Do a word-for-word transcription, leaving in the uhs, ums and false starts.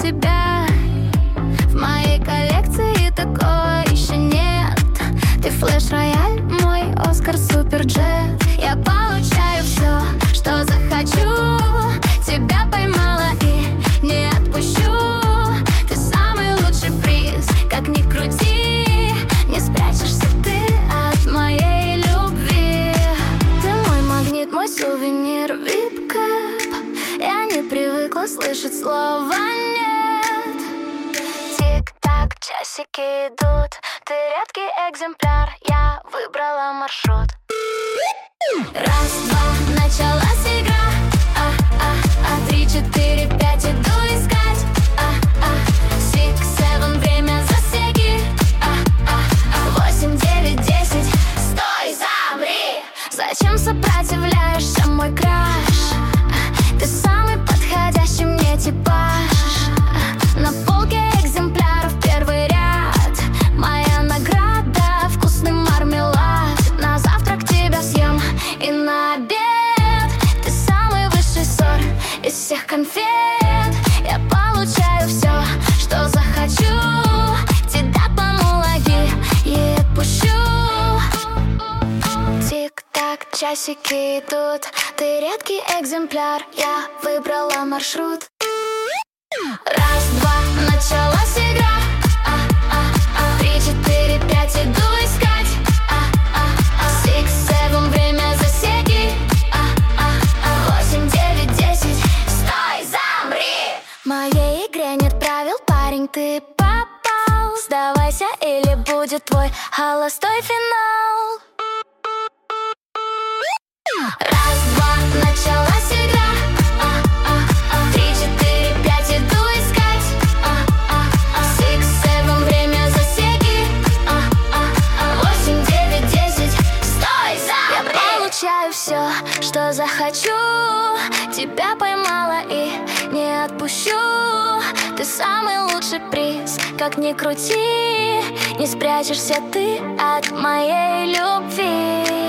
тебя. В моей коллекции такого еще нет. Ты флеш-рояль, мой Оскар суперджет. Я получаю все, что захочу. Тебя поймала и не отпущу. Ты самый лучший приз, как ни крути. Не спрячешься ты от моей любви. Ты мой магнит, мой сувенир, вип-кэп. Я не привыкла слышать слова нет. Тик-так, часики идут. Ты редкий экземпляр, я выбрала маршрут. Раз, два, началась игра. А, а, а, три, четыре, пять, иду искать. А, а, six, seven, время засеки. А, а, а, восемь, девять, десять, стой, замри. Зачем сопротивляешься, мой краш? Ты самый подходящий мне типаж. На полке экземпляров первый ряд. Моя награда, вкусный мармелад. На завтрак тебя съем и на обед. Ты самый высший сорт из всех конфет. Я получаю все, что захочу. Тебя помологи и отпущу. Тик-так, часики идут. Ты редкий экземпляр, я выбрала маршрут. Раз, два, началась игра. А, а, а, три, четыре, пять, иду искать. А, а, а, six, seven, время засеки. А, а, а, восемь, девять, десять, стой, замри. В моей игре нет правил, парень, ты попал. Сдавайся, или будет твой холостой финал. Раз, два, началась игра. А, а, а, три, четыре, пять, иду искать. А, а, а, six, seven, время засеки. А, а, а, восемь, девять, десять, стой, замри. Я получаю все, что захочу. Тебя поймала и не отпущу. Ты самый лучший приз, как ни крути. Не спрячешься ты от моей любви.